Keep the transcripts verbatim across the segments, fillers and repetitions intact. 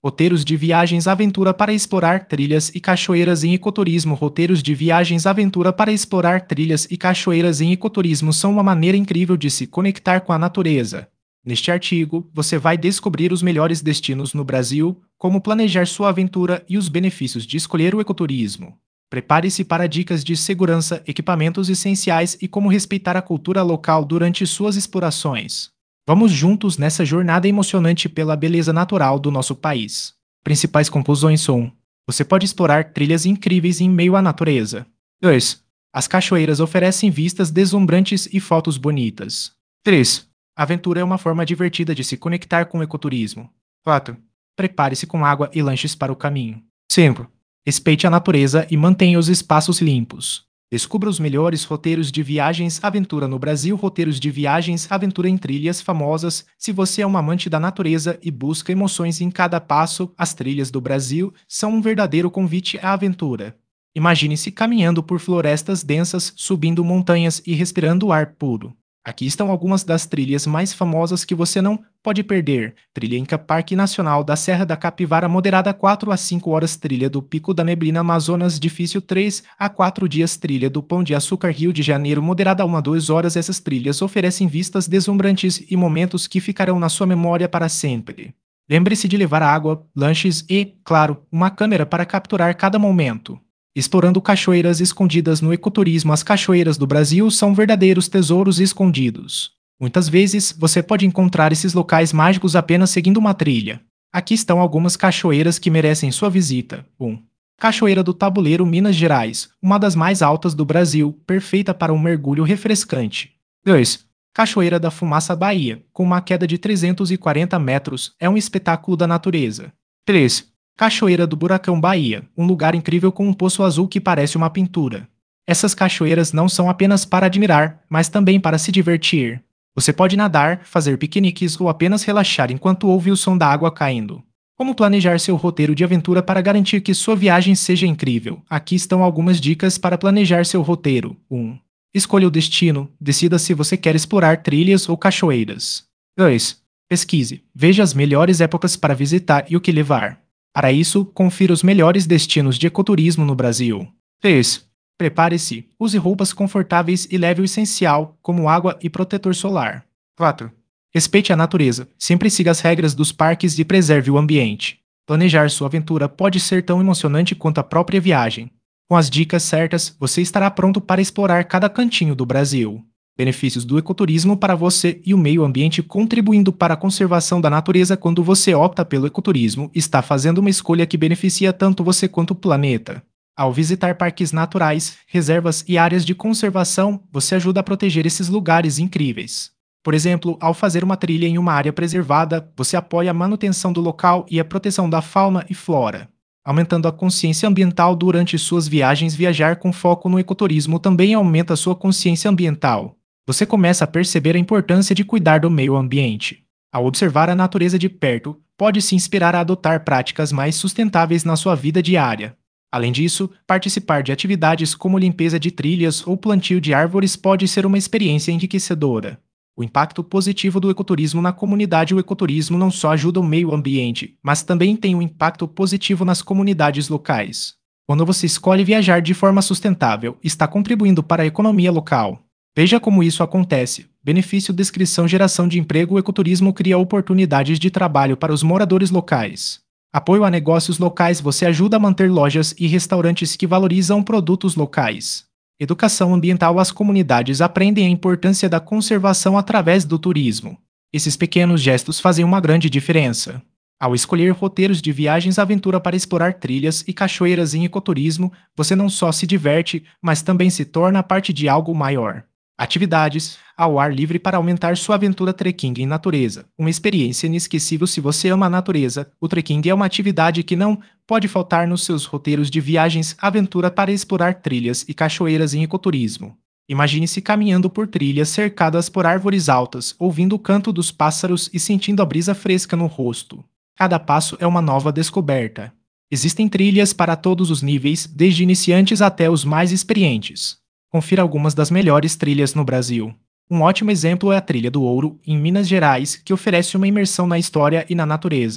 Roteiros de viagens aventura para explorar trilhas e cachoeiras em ecoturismo. Roteiros de viagens aventura para explorar trilhas e cachoeiras em ecoturismo são uma maneira incrível de se conectar com a natureza. Neste artigo, você vai descobrir os melhores destinos no Brasil, como planejar sua aventura e os benefícios de escolher o ecoturismo. Prepare-se para dicas de segurança, equipamentos essenciais e como respeitar a cultura local durante suas explorações. Vamos juntos nessa jornada emocionante pela beleza natural do nosso país. Principais conclusões são: você pode explorar trilhas incríveis em meio à natureza. dois. As cachoeiras oferecem vistas deslumbrantes e fotos bonitas. três. A aventura é uma forma divertida de se conectar com o ecoturismo. quatro. Prepare-se com água e lanches para o caminho. cinco. Respeite a natureza e mantenha os espaços limpos. Descubra os melhores roteiros de viagens aventura no Brasil. Roteiros de viagens aventura em trilhas famosas. Se você é um amante da natureza e busca emoções em cada passo, as trilhas do Brasil são um verdadeiro convite à aventura. Imagine-se caminhando por florestas densas, subindo montanhas e respirando ar puro. Aqui estão algumas das trilhas mais famosas que você não pode perder. Trilha Inca Parque Nacional da Serra da Capivara moderada quatro a cinco horas. Trilha do Pico da Neblina Amazonas difícil três a quatro dias. Trilha do Pão de Açúcar Rio de Janeiro moderada uma a duas horas. Essas trilhas oferecem vistas deslumbrantes e momentos que ficarão na sua memória para sempre. Lembre-se de levar água, lanches e, claro, uma câmera para capturar cada momento. Explorando cachoeiras escondidas no ecoturismo. As cachoeiras do Brasil são verdadeiros tesouros escondidos. Muitas vezes, você pode encontrar esses locais mágicos apenas seguindo uma trilha. Aqui estão algumas cachoeiras que merecem sua visita. um. Cachoeira do Tabuleiro, Minas Gerais, uma das mais altas do Brasil, perfeita para um mergulho refrescante. dois. Cachoeira da Fumaça, Bahia, com uma queda de trezentos e quarenta metros, é um espetáculo da natureza. três. Cachoeira do Buracão, Bahia, um lugar incrível com um poço azul que parece uma pintura. Essas cachoeiras não são apenas para admirar, mas também para se divertir. Você pode nadar, fazer piqueniques ou apenas relaxar enquanto ouve o som da água caindo. Como planejar seu roteiro de aventura para garantir que sua viagem seja incrível? Aqui estão algumas dicas para planejar seu roteiro. um. Escolha o destino. Decida se você quer explorar trilhas ou cachoeiras. dois. Pesquise. Veja as melhores épocas para visitar e o que levar. Para isso, confira os melhores destinos de ecoturismo no Brasil. três. Prepare-se, use roupas confortáveis e leve o essencial, como água e protetor solar. quatro. Respeite a natureza, sempre siga as regras dos parques e preserve o ambiente. Planejar sua aventura pode ser tão emocionante quanto a própria viagem. Com as dicas certas, você estará pronto para explorar cada cantinho do Brasil. Benefícios do ecoturismo para você e o meio ambiente. Contribuindo para a conservação da natureza. Quando você opta pelo ecoturismo, está fazendo uma escolha que beneficia tanto você quanto o planeta. Ao visitar parques naturais, reservas e áreas de conservação, você ajuda a proteger esses lugares incríveis. Por exemplo, ao fazer uma trilha em uma área preservada, você apoia a manutenção do local e a proteção da fauna e flora. Aumentando a consciência ambiental durante suas viagens. Viajar com foco no ecoturismo também aumenta sua consciência ambiental. Você começa a perceber a importância de cuidar do meio ambiente. Ao observar a natureza de perto, pode se inspirar a adotar práticas mais sustentáveis na sua vida diária. Além disso, participar de atividades como limpeza de trilhas ou plantio de árvores pode ser uma experiência enriquecedora. O impacto positivo do ecoturismo na comunidade. O ecoturismo não só ajuda o meio ambiente, mas também tem um impacto positivo nas comunidades locais. Quando você escolhe viajar de forma sustentável, está contribuindo para a economia local. Veja como isso acontece. Benefício: descrição, geração de emprego. O ecoturismo cria oportunidades de trabalho para os moradores locais. Apoio a negócios locais. Você ajuda a manter lojas e restaurantes que valorizam produtos locais. Educação ambiental. As comunidades aprendem a importância da conservação através do turismo. Esses pequenos gestos fazem uma grande diferença. Ao escolher roteiros de viagens aventura para explorar trilhas e cachoeiras em ecoturismo, você não só se diverte, mas também se torna parte de algo maior. Atividades ao ar livre para aumentar sua aventura. Trekking em natureza, uma experiência inesquecível. Se você ama a natureza, o trekking é uma atividade que não pode faltar nos seus roteiros de viagens aventura para explorar trilhas e cachoeiras em ecoturismo. Imagine-se caminhando por trilhas cercadas por árvores altas, ouvindo o canto dos pássaros e sentindo a brisa fresca no rosto. Cada passo é uma nova descoberta. Existem trilhas para todos os níveis, desde iniciantes até os mais experientes. Confira algumas das melhores trilhas no Brasil. Um ótimo exemplo é a Trilha do Ouro, em Minas Gerais, que oferece uma imersão na história e na natureza.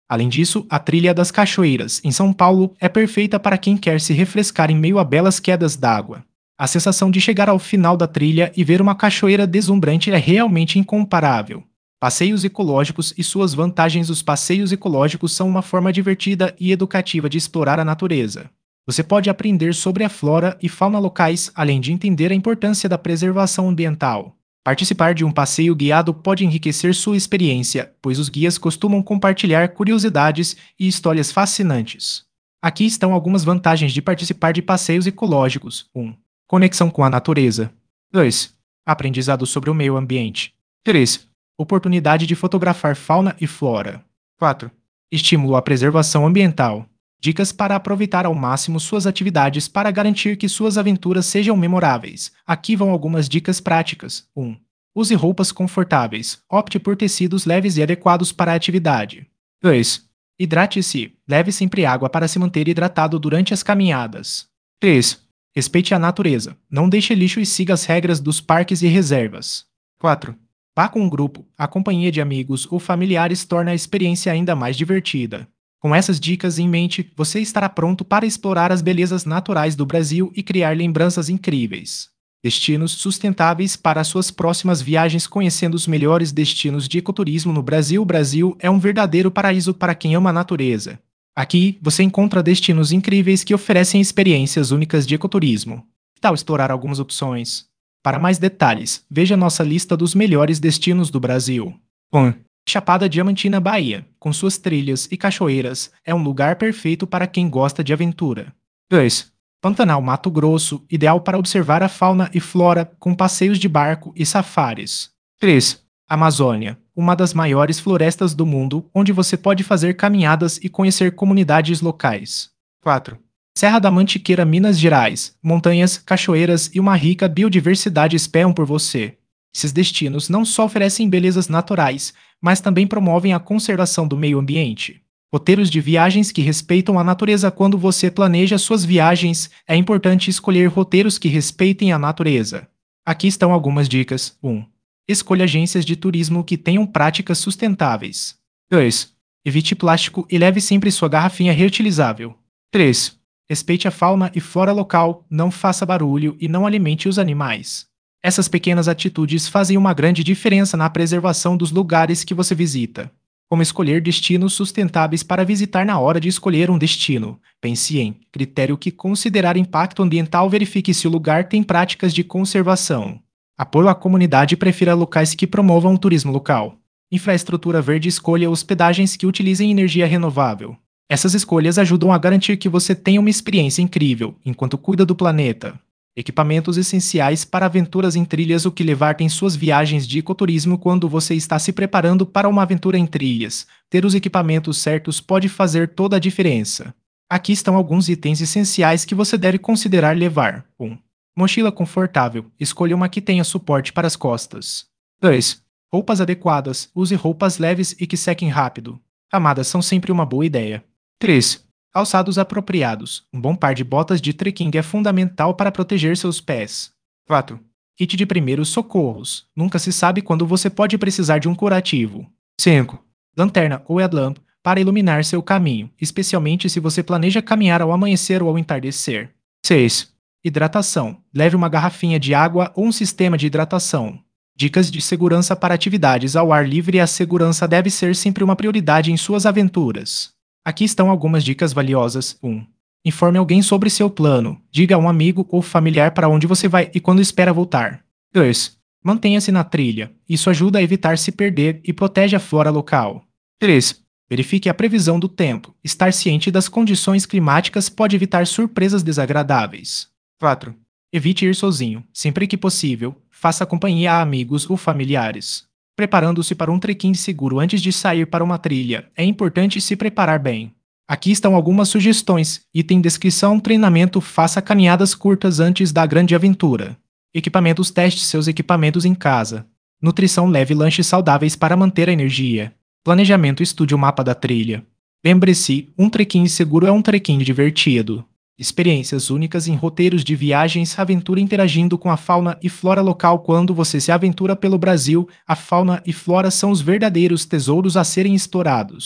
Além disso, a Trilha das Cachoeiras, em São Paulo, é perfeita para quem quer se refrescar em meio a belas quedas d'água. A sensação de chegar ao final da trilha e ver uma cachoeira deslumbrante é realmente incomparável. Passeios ecológicos e suas vantagens. Os passeios ecológicos são uma forma divertida e educativa de explorar a natureza. Você pode aprender sobre a flora e fauna locais, além de entender a importância da preservação ambiental. Participar de um passeio guiado pode enriquecer sua experiência, pois os guias costumam compartilhar curiosidades e histórias fascinantes. Aqui estão algumas vantagens de participar de passeios ecológicos. um. Conexão com a natureza. dois. Aprendizado sobre o meio ambiente. três. Oportunidade de fotografar fauna e flora. quatro. Estímulo à preservação ambiental. Dicas para aproveitar ao máximo suas atividades para garantir que suas aventuras sejam memoráveis. Aqui vão algumas dicas práticas. um. Use roupas confortáveis. Opte por tecidos leves e adequados para a atividade. dois. Hidrate-se. Leve sempre água para se manter hidratado durante as caminhadas. três. Respeite a natureza. Não deixe lixo e siga as regras dos parques e reservas. quatro. Vá com um grupo. A companhia de amigos ou familiares torna a experiência ainda mais divertida. Com essas dicas em mente, você estará pronto para explorar as belezas naturais do Brasil e criar lembranças incríveis. Destinos sustentáveis para suas próximas viagens. Conhecendo os melhores destinos de ecoturismo no Brasil. O Brasil é um verdadeiro paraíso para quem ama a natureza. Aqui, você encontra destinos incríveis que oferecem experiências únicas de ecoturismo. Que tal explorar algumas opções? Para mais detalhes, veja nossa lista dos melhores destinos do Brasil. um. Chapada Diamantina, Bahia, com suas trilhas e cachoeiras, é um lugar perfeito para quem gosta de aventura. dois. Pantanal, Mato Grosso, ideal para observar a fauna e flora, com passeios de barco e safaris. três. Amazônia, uma das maiores florestas do mundo, onde você pode fazer caminhadas e conhecer comunidades locais. quatro. Serra da Mantiqueira, Minas Gerais, montanhas, cachoeiras e uma rica biodiversidade esperam por você. Esses destinos não só oferecem belezas naturais, mas também promovem a conservação do meio ambiente. Roteiros de viagens que respeitam a natureza. Quando você planeja suas viagens, é importante escolher roteiros que respeitem a natureza. Aqui estão algumas dicas. um. Escolha agências de turismo que tenham práticas sustentáveis. dois. Evite plástico e leve sempre sua garrafinha reutilizável. três. Respeite a fauna e flora local, não faça barulho e não alimente os animais. Essas pequenas atitudes fazem uma grande diferença na preservação dos lugares que você visita. Como escolher destinos sustentáveis para visitar. Na hora de escolher um destino, pense em critério que considerar impacto ambiental. Verifique se o lugar tem práticas de conservação. Apoio à comunidade. Prefira locais que promovam o turismo local. Infraestrutura verde. Escolha hospedagens que utilizem energia renovável. Essas escolhas ajudam a garantir que você tenha uma experiência incrível enquanto cuida do planeta. Equipamentos essenciais para aventuras em trilhas. O que levar em suas viagens de ecoturismo. Quando você está se preparando para uma aventura em trilhas, ter os equipamentos certos pode fazer toda a diferença. Aqui estão alguns itens essenciais que você deve considerar levar. um. Mochila confortável. Escolha uma que tenha suporte para as costas. dois. Roupas adequadas. Use roupas leves e que sequem rápido. Camadas são sempre uma boa ideia. três. Calçados apropriados. Um bom par de botas de trekking é fundamental para proteger seus pés. quatro. Kit de primeiros socorros. Nunca se sabe quando você pode precisar de um curativo. cinco. Lanterna ou headlamp para iluminar seu caminho, especialmente se você planeja caminhar ao amanhecer ou ao entardecer. seis. Hidratação. Leve uma garrafinha de água ou um sistema de hidratação. Dicas de segurança para atividades ao ar livre. A segurança deve ser sempre uma prioridade em suas aventuras. Aqui estão algumas dicas valiosas. um. Informe alguém sobre seu plano. Diga a um amigo ou familiar para onde você vai e quando espera voltar. dois. Mantenha-se na trilha. Isso ajuda a evitar se perder e protege a flora local. três. Verifique a previsão do tempo. Estar ciente das condições climáticas pode evitar surpresas desagradáveis. quatro. Evite ir sozinho. Sempre que possível, faça companhia a amigos ou familiares. Preparando-se para um trekking seguro. Antes de sair para uma trilha, é importante se preparar bem. Aqui estão algumas sugestões. Item descrição. Treinamento. Faça caminhadas curtas antes da grande aventura. Equipamentos. Teste seus equipamentos em casa. Nutrição. Leve lanches saudáveis para manter a energia. Planejamento. Estude o mapa da trilha. Lembre-se, um trekking seguro é um trekking divertido. Experiências únicas em roteiros de viagens. Aventura interagindo com a fauna e flora local. Quando você se aventura pelo Brasil, a fauna e flora são os verdadeiros tesouros a serem explorados.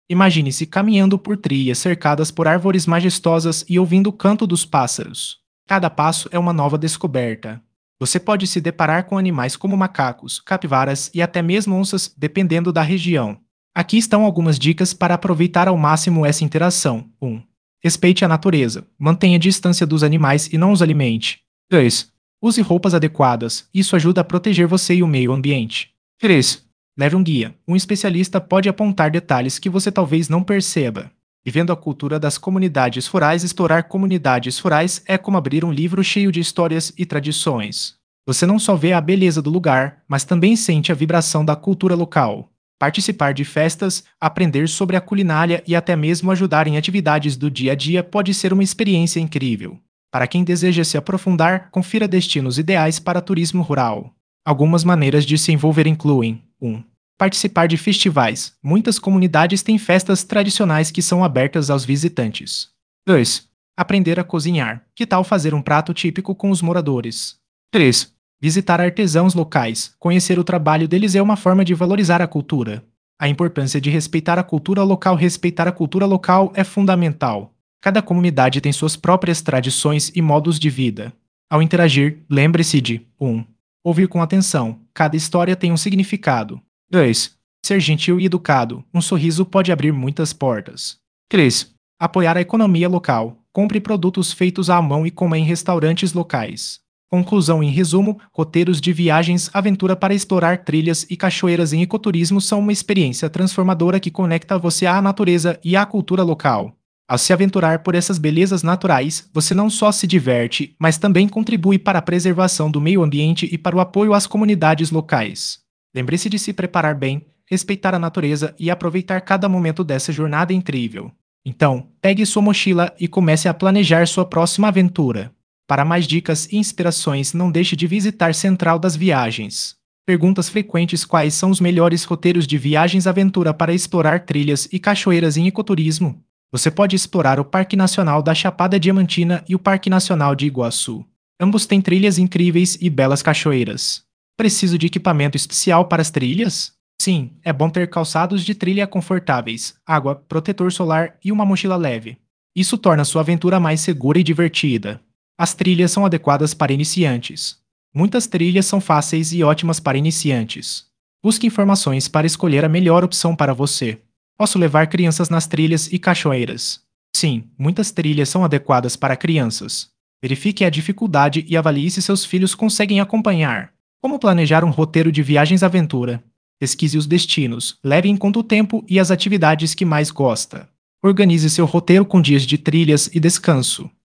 Imagine-se caminhando por trilhas cercadas por árvores majestosas e ouvindo o canto dos pássaros. Cada passo é uma nova descoberta. Você pode se deparar com animais como macacos, capivaras e até mesmo onças, dependendo da região. Aqui estão algumas dicas para aproveitar ao máximo essa interação. um. Respeite a natureza. Mantenha a distância dos animais e não os alimente. dois. Use roupas adequadas. Isso ajuda a proteger você e o meio ambiente. três. Leve um guia. Um especialista pode apontar detalhes que você talvez não perceba. Vivendo a cultura das comunidades rurais, explorar comunidades rurais é como abrir um livro cheio de histórias e tradições. Você não só vê a beleza do lugar, mas também sente a vibração da cultura local. Participar de festas, aprender sobre a culinária e até mesmo ajudar em atividades do dia a dia pode ser uma experiência incrível. Para quem deseja se aprofundar, confira destinos ideais para turismo rural. Algumas maneiras de se envolver incluem: um. Participar de festivais. Muitas comunidades têm festas tradicionais que são abertas aos visitantes. dois. Aprender a cozinhar. Que tal fazer um prato típico com os moradores? três. Visitar artesãos locais. Conhecer o trabalho deles é uma forma de valorizar a cultura. A importância de respeitar a cultura local. Respeitar a cultura local é fundamental. Cada comunidade tem suas próprias tradições e modos de vida. Ao interagir, lembre-se de um. Ouvir com atenção. Cada história tem um significado. dois. Ser gentil e educado. Um sorriso pode abrir muitas portas. três. Apoiar a economia local. Compre produtos feitos à mão e coma em restaurantes locais. Conclusão: em resumo, roteiros de viagens aventura para explorar trilhas e cachoeiras em ecoturismo são uma experiência transformadora que conecta você à natureza e à cultura local. Ao se aventurar por essas belezas naturais, você não só se diverte, mas também contribui para a preservação do meio ambiente e para o apoio às comunidades locais. Lembre-se de se preparar bem, respeitar a natureza e aproveitar cada momento dessa jornada incrível. Então, pegue sua mochila e comece a planejar sua próxima aventura. Para mais dicas e inspirações, não deixe de visitar Central das Viagens. Perguntas frequentes: quais são os melhores roteiros de viagens aventura para explorar trilhas e cachoeiras em ecoturismo? Você pode explorar o Parque Nacional da Chapada Diamantina e o Parque Nacional de Iguaçu. Ambos têm trilhas incríveis e belas cachoeiras. Preciso de equipamento especial para as trilhas? Sim, é bom ter calçados de trilha confortáveis, água, protetor solar e uma mochila leve. Isso torna sua aventura mais segura e divertida. As trilhas são adequadas para iniciantes. Muitas trilhas são fáceis e ótimas para iniciantes. Busque informações para escolher a melhor opção para você. Posso levar crianças nas trilhas e cachoeiras? Sim, muitas trilhas são adequadas para crianças. Verifique a dificuldade e avalie se seus filhos conseguem acompanhar. Como planejar um roteiro de viagens aventura? Pesquise os destinos, leve em conta o tempo e as atividades que mais gosta. Organize seu roteiro com dias de trilhas e descanso.